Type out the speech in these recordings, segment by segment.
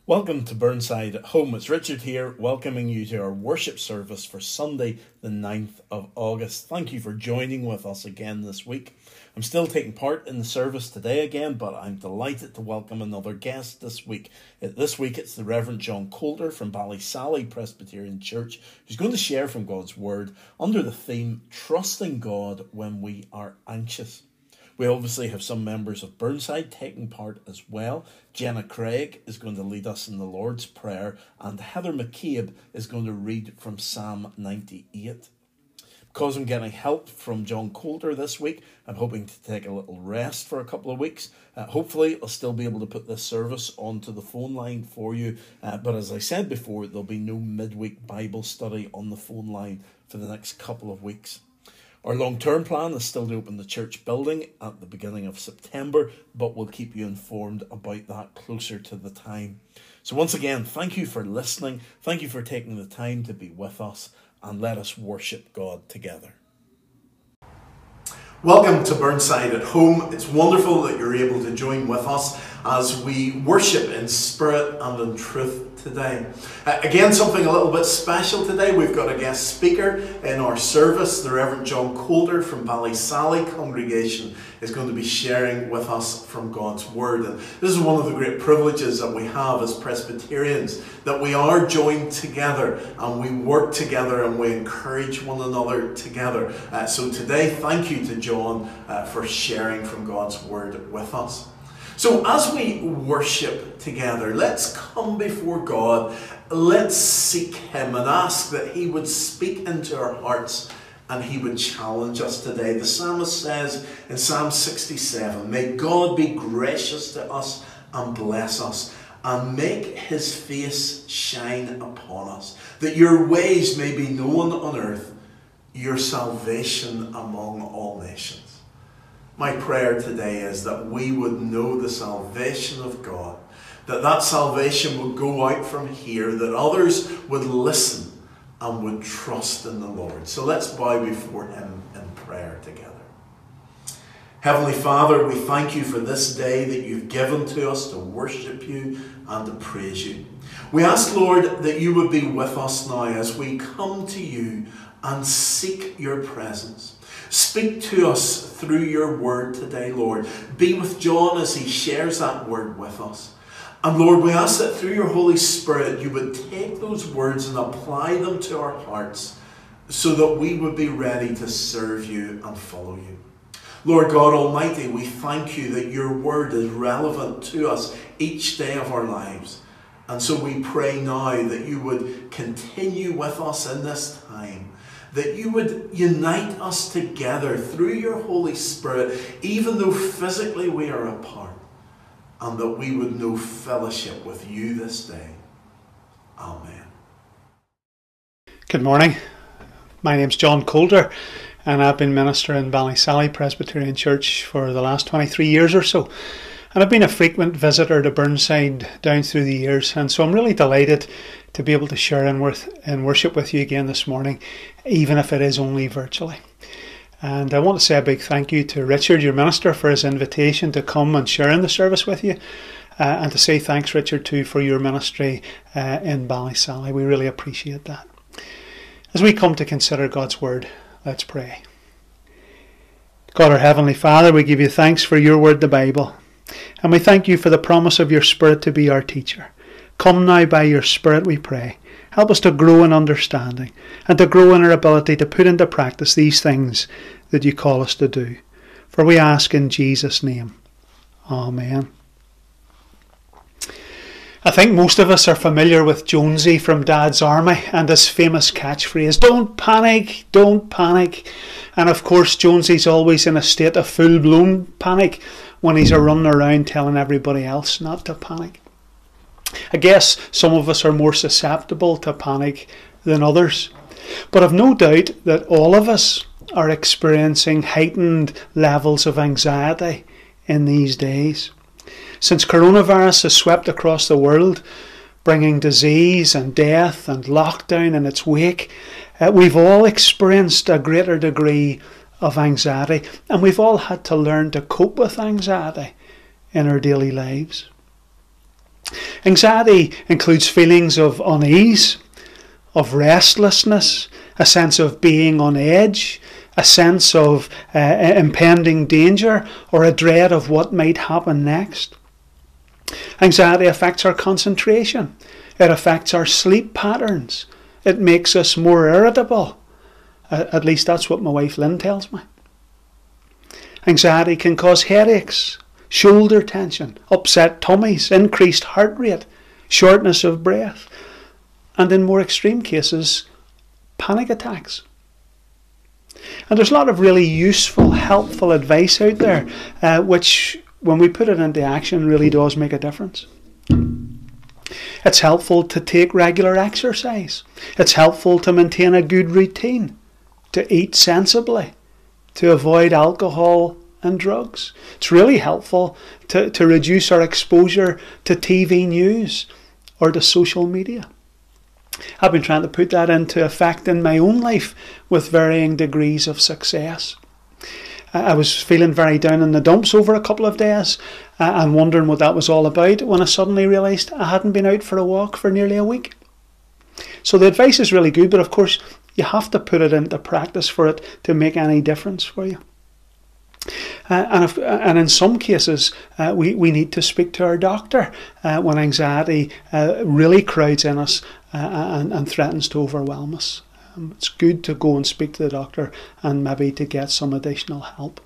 Welcome to Burnside at Home. It's Richard here, welcoming you to our worship service for Sunday, the 9th of August. Thank you for joining with us again this week. I'm still taking part in the service today again, but I'm delighted to welcome another guest this week. This week it's the Reverend John Coulter from Ballysally Presbyterian Church, who's going to share from God's Word under the theme, Trusting God When We Are Anxious. We obviously have some members of Burnside taking part as well. Jenna Craig is going to lead us in the Lord's Prayer, and Heather McCabe is going to read from Psalm 98. Because I'm getting help from John Coulter this week, I'm hoping to take a little rest for a couple of weeks. Hopefully, I'll still be able to put this service onto the phone line for you. But as I said before, there'll be no midweek Bible study on the phone line for the next couple of weeks. Our long-term plan is still to open the church building at the beginning of September, but we'll keep you informed about that closer to the time. So once again, thank you for listening. Thank you for taking the time to be with us, and let us worship God together. Welcome to Burnside at Home. It's wonderful that you're able to join with us as we worship in spirit and in truth today. Again, something a little bit special today. We've got a guest speaker in our service. The Reverend John Coulter from Ballysally congregation is going to be sharing with us from God's Word. And this is one of the great privileges that we have as Presbyterians, that we are joined together and we work together and we encourage one another together. So today, thank you to John for sharing from God's Word with us. So as we worship together, let's come before God, let's seek Him and ask that He would speak into our hearts and He would challenge us today. The psalmist says in Psalm 67, "May God be gracious to us and bless us, and make His face shine upon us, that your ways may be known on earth, your salvation among all nations." My prayer today is that we would know the salvation of God, that salvation would go out from here, that others would listen and would trust in the Lord. So let's bow before Him in prayer together. Heavenly Father, we thank You for this day that You've given to us to worship You and to praise You. We ask, Lord, that You would be with us now as we come to You and seek Your presence. Speak to us through Your Word today, Lord. Be with John as he shares that Word with us. And Lord, we ask that through Your Holy Spirit, You would take those words and apply them to our hearts so that we would be ready to serve You and follow You. Lord God Almighty, we thank You that Your Word is relevant to us each day of our lives. And so we pray now that You would continue with us in this time, that You would unite us together through Your Holy Spirit, even though physically we are apart, and that we would know fellowship with You this day. Amen. Good morning. My name's John Coulter, and I've been minister in Ballysally Presbyterian Church for the last 23 years or so. And I've been a frequent visitor to Burnside down through the years, and so I'm really delighted to be able to share in worship with you again this morning, even if it is only virtually. And I want to say a big thank you to Richard, your minister, for his invitation to come and share in the service with you, and to say thanks, Richard, too, for your ministry in Ballysally. We really appreciate that. As we come to consider God's Word, let's pray. God, our Heavenly Father, we give You thanks for Your Word, the Bible. And we thank You for the promise of Your Spirit to be our teacher. Come now by Your Spirit, we pray. Help us to grow in understanding and to grow in our ability to put into practice these things that You call us to do. For we ask in Jesus' name. Amen. I think most of us are familiar with Jonesy from Dad's Army and his famous catchphrase, "Don't panic, don't panic." And of course, Jonesy's always in a state of full-blown panic when he's running around telling everybody else not to panic. I guess some of us are more susceptible to panic than others. But I've no doubt that all of us are experiencing heightened levels of anxiety in these days. Since coronavirus has swept across the world, bringing disease and death and lockdown in its wake, we've all experienced a greater degree of anxiety, and we've all had to learn to cope with anxiety in our daily lives. Anxiety includes feelings of unease, of restlessness, a sense of being on edge, a sense of impending danger, or a dread of what might happen next. Anxiety affects our concentration. It affects our sleep patterns. It makes us more irritable. At least that's what my wife Lynn tells me. Anxiety can cause headaches, shoulder tension, upset tummies, increased heart rate, shortness of breath, and in more extreme cases, panic attacks. And there's a lot of really useful, helpful advice out there, which, when we put it into action, really does make a difference. It's helpful to take regular exercise. It's helpful to maintain a good routine, to eat sensibly, to avoid alcohol and drugs. It's really helpful to reduce our exposure to TV news or to social media. I've been trying to put that into effect in my own life with varying degrees of success. I was feeling very down in the dumps over a couple of days and wondering what that was all about when I suddenly realised I hadn't been out for a walk for nearly a week. So the advice is really good, but of course you have to put it into practice for it to make any difference for you. And in some cases, we need to speak to our doctor when anxiety really crowds in us and threatens to overwhelm us. It's good to go and speak to the doctor and maybe to get some additional help.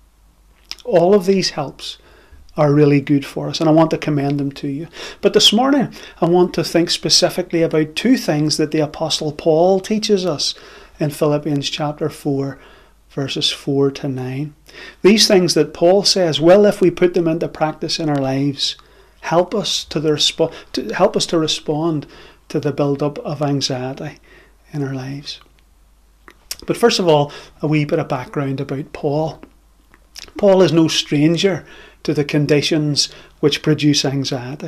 All of these helps are really good for us, and I want to commend them to you. But this morning, I want to think specifically about two things that the Apostle Paul teaches us in Philippians chapter 4, verses 4 to 9. These things that Paul says will, if we put them into practice in our lives, help us to respond to the build-up of anxiety in our lives. But first of all, a wee bit of background about Paul. Paul is no stranger to the conditions which produce anxiety.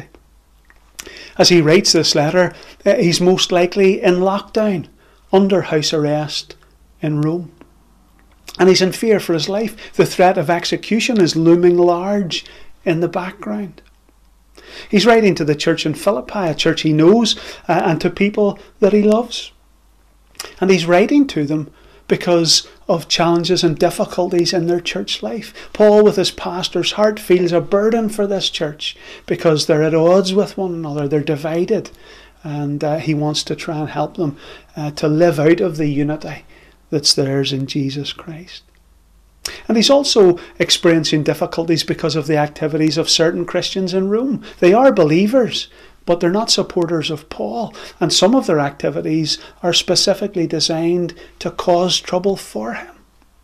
As he writes this letter, he's most likely in lockdown, under house arrest in Rome. And he's in fear for his life. The threat of execution is looming large in the background. He's writing to the church in Philippi, a church he knows, and to people that he loves. And he's writing to them because of challenges and difficulties in their church life. Paul, with his pastor's heart, feels a burden for this church because they're at odds with one another. They're divided. And he wants to try and help them to live out of the unity that's theirs in Jesus Christ. And he's also experiencing difficulties because of the activities of certain Christians in Rome. They are believers, but they're not supporters of Paul. And some of their activities are specifically designed to cause trouble for him.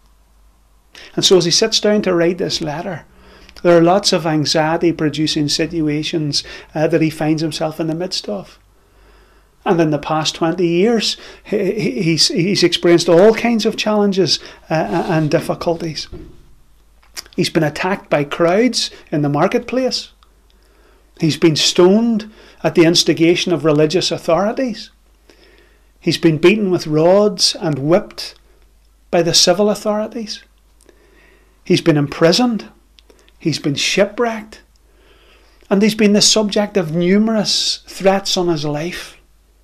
And so as he sits down to write this letter, there are lots of anxiety-producing situations that he finds himself in the midst of. And in the past 20 years, he's experienced all kinds of challenges and difficulties. He's been attacked by crowds in the marketplace. He's been stoned at the instigation of religious authorities. He's been beaten with rods and whipped by the civil authorities. He's been imprisoned. He's been shipwrecked. And he's been the subject of numerous threats on his life.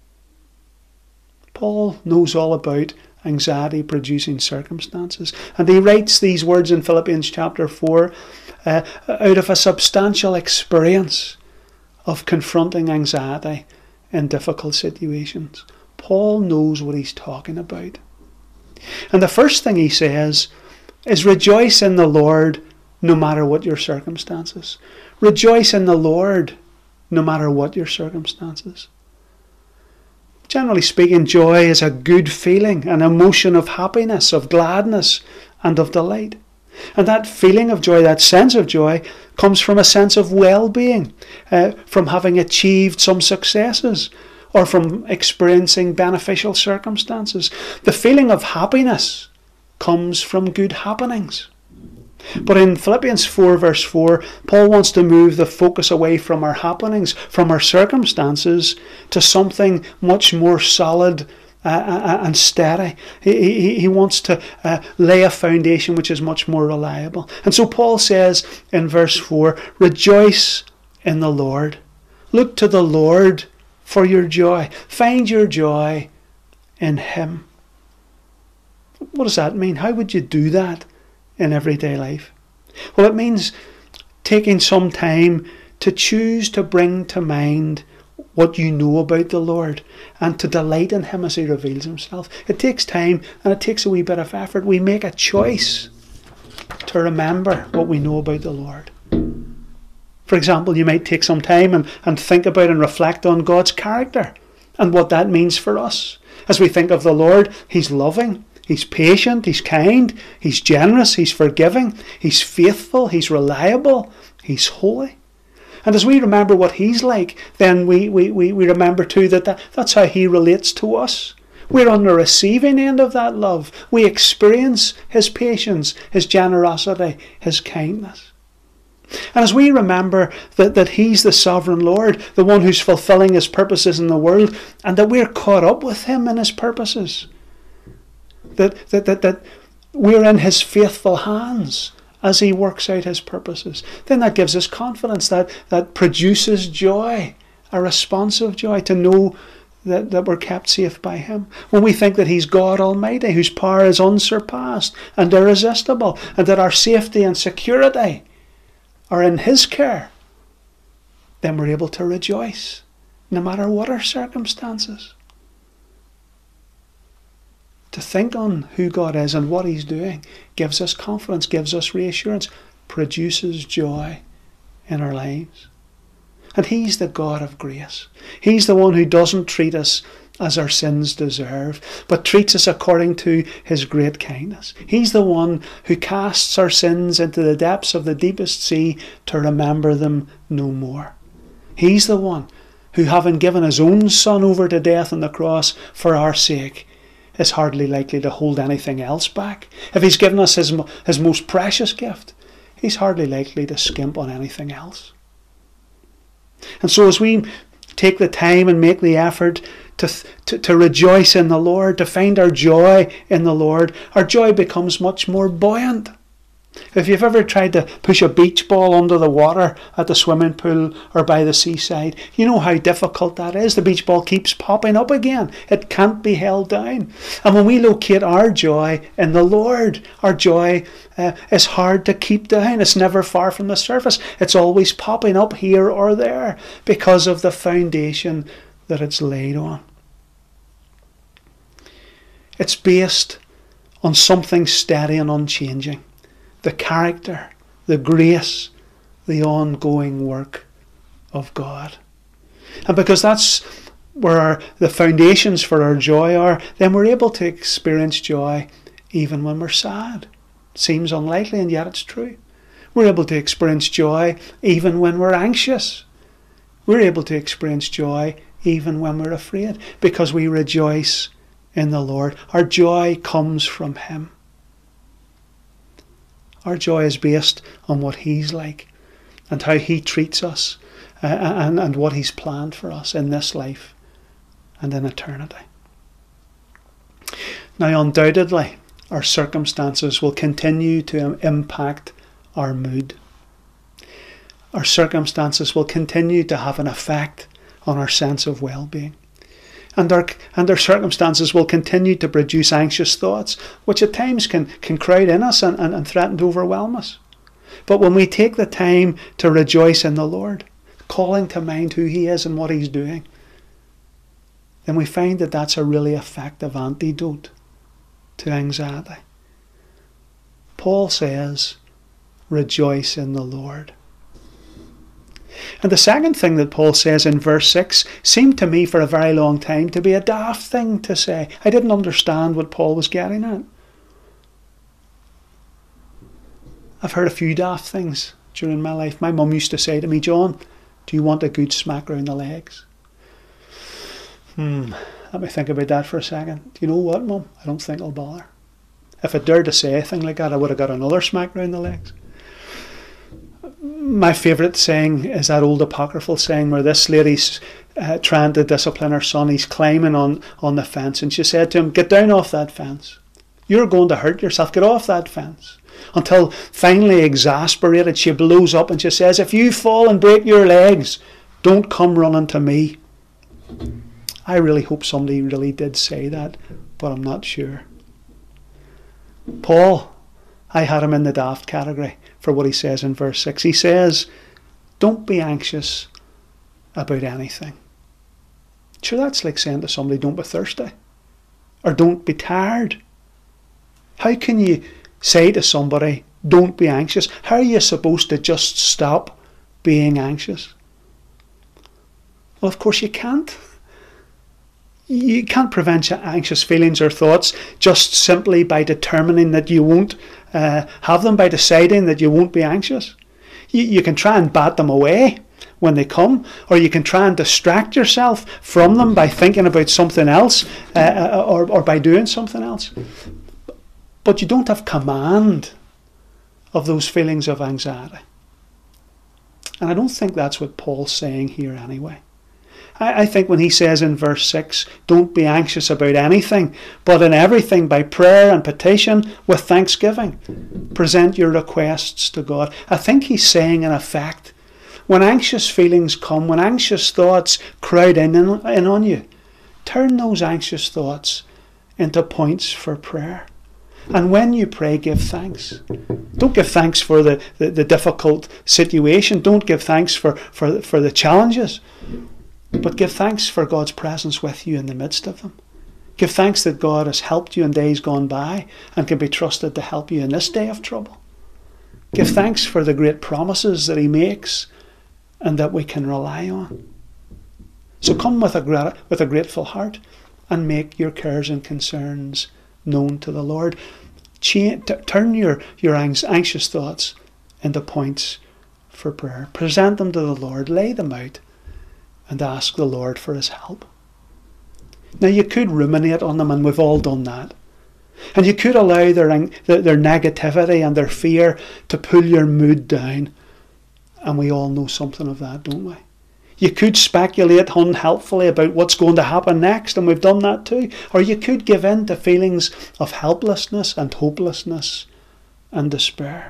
Paul knows all about anxiety-producing circumstances. And he writes these words in Philippians chapter 4 out of a substantial experience of confronting anxiety in difficult situations. Paul knows what he's talking about. And the first thing he says is rejoice in the Lord no matter what your circumstances. Rejoice in the Lord no matter what your circumstances. Generally speaking, joy is a good feeling, an emotion of happiness, of gladness, and of delight. And that feeling of joy, that sense of joy, comes from a sense of well-being, from having achieved some successes, or from experiencing beneficial circumstances. The feeling of happiness comes from good happenings. But in Philippians 4 verse 4, Paul wants to move the focus away from our happenings, from our circumstances, to something much more solid and steady. He wants to lay a foundation which is much more reliable. And so Paul says in verse 4, rejoice in the Lord. Look to the Lord for your joy. Find your joy in Him. What does that mean? How would you do that in everyday life? Well, it means taking some time to choose to bring to mind what you know about the Lord and to delight in Him as He reveals Himself. It takes time and it takes a wee bit of effort. We make a choice to remember what we know about the Lord. For example, you might take some time and think about and reflect on God's character and what that means for us. As we think of the Lord, He's loving, He's patient, He's kind, He's generous, He's forgiving, He's faithful, He's reliable, He's holy. And as we remember what He's like, then we remember too that's how He relates to us. We're on the receiving end of that love. We experience His patience, His generosity, His kindness. And as we remember that He's the sovereign Lord, the one who's fulfilling His purposes in the world, and that we're caught up with Him in His purposes, that we're in His faithful hands as He works out His purposes, then that gives us confidence, that produces joy, a responsive joy to know that we're kept safe by Him. When we think that He's God Almighty, whose power is unsurpassed and irresistible, and that our safety and security are in His care, then we're able to rejoice, no matter what our circumstances. To think on who God is and what He's doing gives us confidence, gives us reassurance, produces joy in our lives. And He's the God of grace. He's the one who doesn't treat us as our sins deserve, but treats us according to His great kindness. He's the one who casts our sins into the depths of the deepest sea to remember them no more. He's the one who, having given His own Son over to death on the cross for our sake, is hardly likely to hold anything else back. If He's given us His most precious gift, He's hardly likely to skimp on anything else. And so as we take the time and make the effort to rejoice in the Lord, to find our joy in the Lord, our joy becomes much more buoyant. If you've ever tried to push a beach ball under the water at the swimming pool or by the seaside, you know how difficult that is. The beach ball keeps popping up again. It can't be held down. And when we locate our joy in the Lord, our joy is hard to keep down. It's never far from the surface. It's always popping up here or there because of the foundation that it's laid on. It's based on something steady and unchanging. The character, the grace, the ongoing work of God. And because that's where the foundations for our joy are, then we're able to experience joy even when we're sad. It seems unlikely, and yet it's true. We're able to experience joy even when we're anxious. We're able to experience joy even when we're afraid, because we rejoice in the Lord. Our joy comes from Him. Our joy is based on what He's like and how He treats us and what He's planned for us in this life and in eternity. Now, undoubtedly, our circumstances will continue to impact our mood. Our circumstances will continue to have an effect on our sense of well-being. And our circumstances will continue to produce anxious thoughts, which at times can crowd in us and threaten to overwhelm us. But when we take the time to rejoice in the Lord, calling to mind who He is and what He's doing, then we find that that's a really effective antidote to anxiety. Paul says, rejoice in the Lord. And the second thing that Paul says in verse 6 seemed to me for a very long time to be a daft thing to say. I didn't understand what Paul was getting at. I've heard a few daft things during my life. My mum used to say to me, John, do you want a good smack round the legs? Let me think about that for a second. Do you know what, Mum? I don't think I'll bother. If I dared to say a thing like that, I would have got another smack round the legs. My favourite saying is that old apocryphal saying where this lady's trying to discipline her son. He's climbing on the fence, and she said to him, get down off that fence. You're going to hurt yourself. Get off that fence. Until finally, exasperated, she blows up and she says, if you fall and break your legs, Don't come running to me. I really hope somebody really did say that, but I'm not sure. Paul, I had him in the daft category for what he says in verse 6. He says, don't be anxious about anything. Sure, that's like saying to somebody, don't be thirsty. Or don't be tired. How can you say to somebody, don't be anxious? How are you supposed to just stop being anxious? Well, of course you can't. You can't prevent your anxious feelings or thoughts just simply by determining that you won't have them, by deciding that you won't be anxious. You can try and bat them away when they come, or you can try and distract yourself from them by thinking about something else or by doing something else. But you don't have command of those feelings of anxiety. And I don't think that's what Paul's saying here anyway. I think when he says in verse 6, don't be anxious about anything, but in everything by prayer and petition with thanksgiving, present your requests to God. I think he's saying in effect, when anxious feelings come, when anxious thoughts crowd in on you, turn those anxious thoughts into points for prayer. And when you pray, give thanks. Don't give thanks for the difficult situation. Don't give thanks for the challenges. But give thanks for God's presence with you in the midst of them. Give thanks that God has helped you in days gone by and can be trusted to help you in this day of trouble. Give thanks for the great promises that he makes and that we can rely on. So come with a grateful heart and make your cares and concerns known to the Lord. Turn your anxious thoughts into points for prayer. Present them to the Lord. Lay them out and ask the Lord for his help. Now you could ruminate on them, and we've all done that. And you could allow their negativity and their fear to pull your mood down. And we all know something of that, don't we? You could speculate unhelpfully about what's going to happen next, and we've done that too. Or you could give in to feelings of helplessness and hopelessness and despair.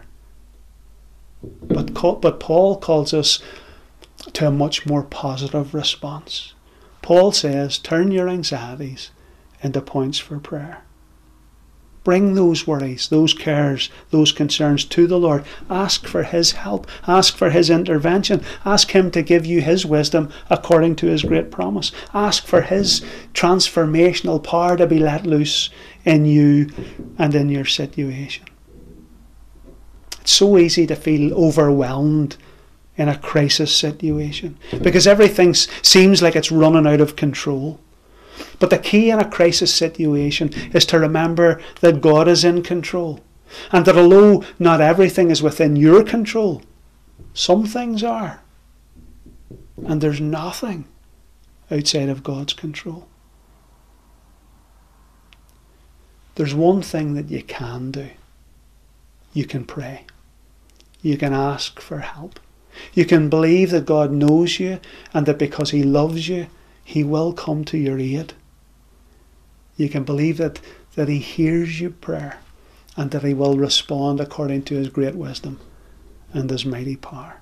But Paul calls us to a much more positive response. Paul says, turn your anxieties into points for prayer. Bring those worries, those cares, those concerns to the Lord. Ask for his help. Ask for his intervention. Ask him to give you his wisdom according to his great promise. Ask for his transformational power to be let loose in you and in your situation. It's so easy to feel overwhelmed in a crisis situation because everything seems like it's running out of control. But the key in a crisis situation is to remember that God is in control, and that although not everything is within your control, some things are, and there's nothing outside of God's control. There's one thing that you can do. You can pray. You can ask for help. You can believe that God knows you and that because he loves you, he will come to your aid. You can believe that he hears your prayer and that he will respond according to his great wisdom and his mighty power.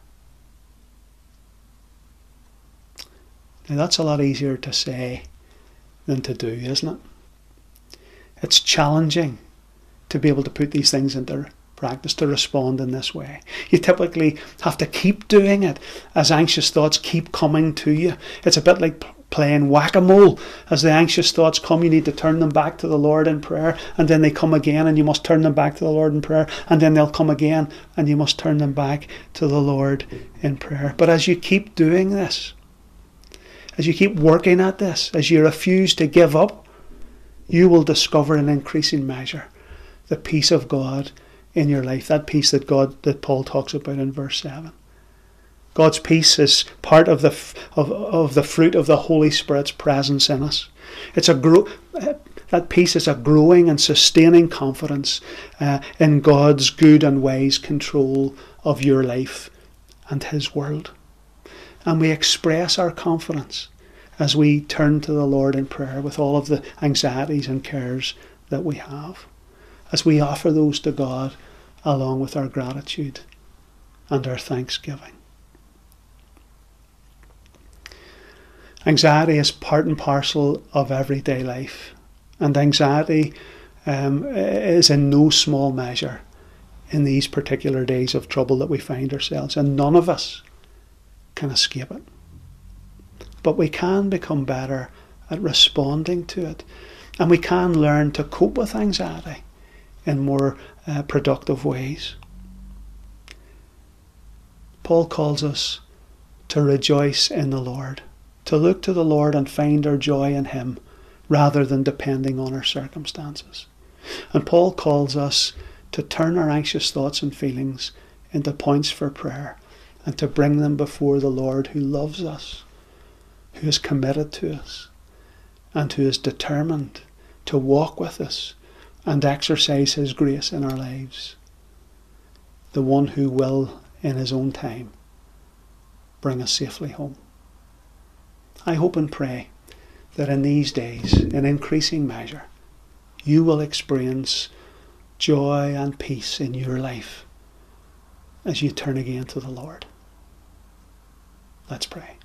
Now that's a lot easier to say than to do, isn't it? It's challenging to be able to put these things into practice, to respond in this way. You typically have to keep doing it as anxious thoughts keep coming to you. It's a bit like playing whack-a-mole. As the anxious thoughts come, you need to turn them back to the Lord in prayer, and then they come again and you must turn them back to the Lord in prayer, and then they'll come again and you must turn them back to the Lord in prayer. But as you keep doing this, as you keep working at this, as you refuse to give up, you will discover in increasing measure the peace of God in your life, that peace that Paul talks about in verse 7. God's peace is part of the fruit of the Holy Spirit's presence in us. That peace is a growing and sustaining confidence in God's good and wise control of your life and his world. And we express our confidence as we turn to the Lord in prayer with all of the anxieties and cares that we have, as we offer those to God along with our gratitude and our thanksgiving. Anxiety is part and parcel of everyday life, and anxiety is in no small measure in these particular days of trouble that we find ourselves, and none of us can escape it. But we can become better at responding to it, and we can learn to cope with anxiety in more productive ways. Paul calls us to rejoice in the Lord, to look to the Lord and find our joy in Him rather than depending on our circumstances. And Paul calls us to turn our anxious thoughts and feelings into points for prayer and to bring them before the Lord who loves us, who is committed to us, and who is determined to walk with us and exercise His grace in our lives. The one who will, in His own time, bring us safely home. I hope and pray that in these days, in increasing measure, you will experience joy and peace in your life as you turn again to the Lord. Let's pray.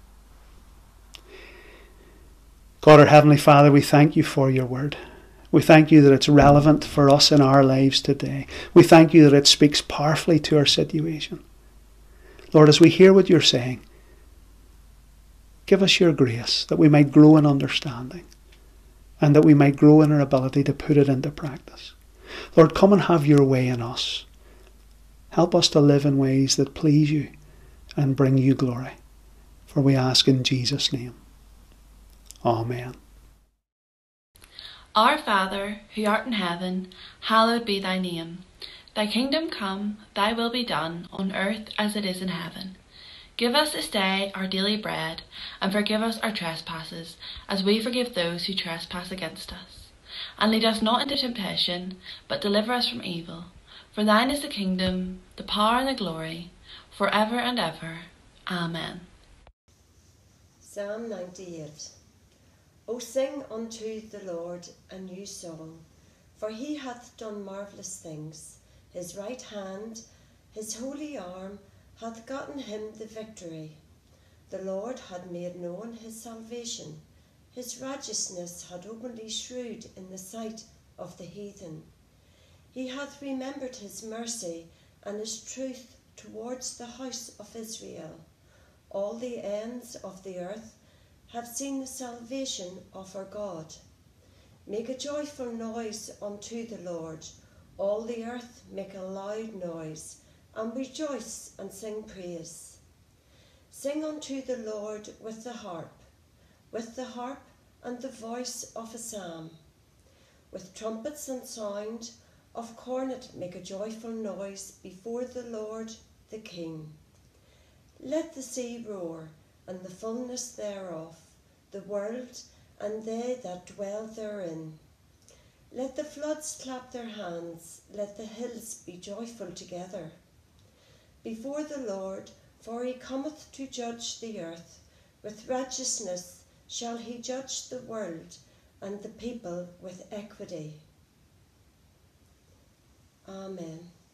God, our Heavenly Father, we thank you for your word. We thank you that it's relevant for us in our lives today. We thank you that it speaks powerfully to our situation. Lord, as we hear what you're saying, give us your grace that we might grow in understanding and that we might grow in our ability to put it into practice. Lord, come and have your way in us. Help us to live in ways that please you and bring you glory. For we ask in Jesus' name. Amen. Our Father, who art in heaven, hallowed be thy name. Thy kingdom come, thy will be done, on earth as it is in heaven. Give us this day our daily bread, and forgive us our trespasses, as we forgive those who trespass against us. And lead us not into temptation, but deliver us from evil. For thine is the kingdom, the power and the glory, for ever and ever. Amen. Psalm 98. O sing unto the Lord a new song, for he hath done marvellous things. His right hand, his holy arm, hath gotten him the victory. The Lord had made known his salvation. His righteousness had openly shewed in the sight of the heathen. He hath remembered his mercy and his truth towards the house of Israel. All the ends of the earth have seen the salvation of our God. Make a joyful noise unto the Lord. All the earth make a loud noise, and rejoice and sing praise. Sing unto the Lord with the harp and the voice of a psalm. With trumpets and sound of cornet make a joyful noise before the Lord the King. Let the sea roar, and the fullness thereof, the world and they that dwell therein. Let the floods clap their hands, let the hills be joyful together. Before the Lord, for he cometh to judge the earth. With righteousness shall he judge the world, and the people with equity. Amen.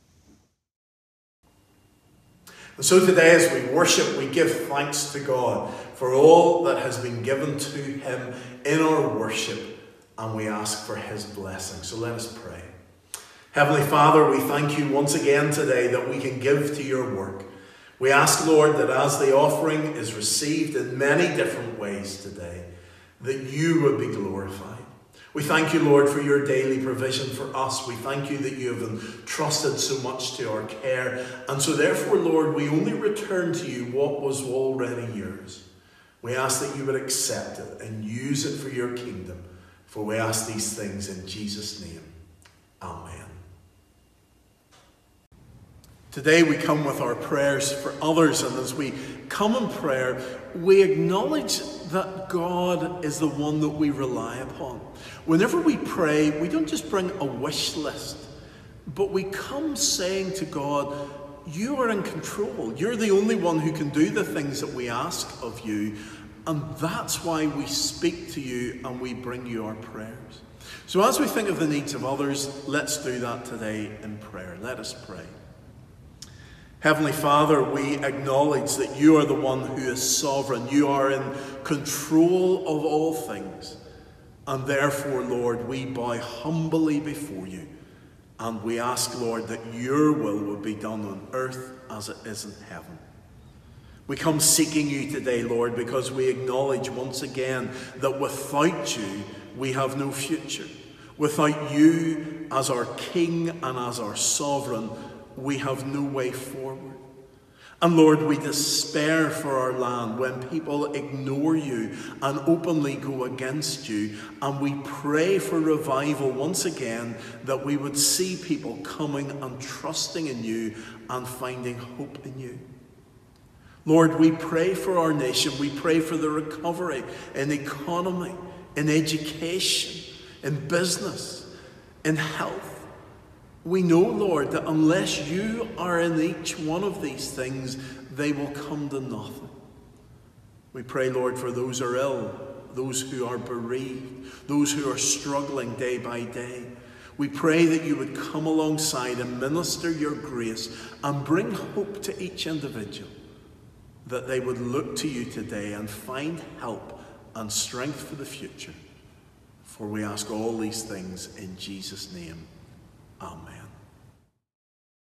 And so today as we worship, we give thanks to God for all that has been given to him in our worship, and we ask for his blessing. So let us pray. Heavenly Father, we thank you once again today that we can give to your work. We ask, Lord, that as the offering is received in many different ways today, that you would be glorified. We thank you, Lord, for your daily provision for us. We thank you that you have entrusted so much to our care. And so therefore, Lord, we only return to you what was already yours. We ask that you would accept it and use it for your kingdom. For we ask these things in Jesus' name. Amen. Today we come with our prayers for others, and as we come in prayer, we acknowledge that God is the one that we rely upon. Whenever we pray, we don't just bring a wish list, but we come saying to God, you are in control. You're the only one who can do the things that we ask of you, and that's why we speak to you and we bring you our prayers. So as we think of the needs of others, let's do that today in prayer. Let us pray. Heavenly Father, we acknowledge that you are the one who is sovereign. You are in control of all things. And therefore, Lord, we bow humbly before you. And we ask, Lord, that your will would be done on earth as it is in heaven. We come seeking you today, Lord, because we acknowledge once again that without you, we have no future. Without you as our King and as our Sovereign, we have no way forward. And Lord, we despair for our land when people ignore you and openly go against you. And we pray for revival once again, that we would see people coming and trusting in you and finding hope in you. Lord, we pray for our nation. We pray for the recovery in economy, in education, in business, in health. We know, Lord, that unless you are in each one of these things, they will come to nothing. We pray, Lord, for those who are ill, those who are bereaved, those who are struggling day by day. We pray that you would come alongside and minister your grace and bring hope to each individual, that they would look to you today and find help and strength for the future. For we ask all these things in Jesus' name. Amen.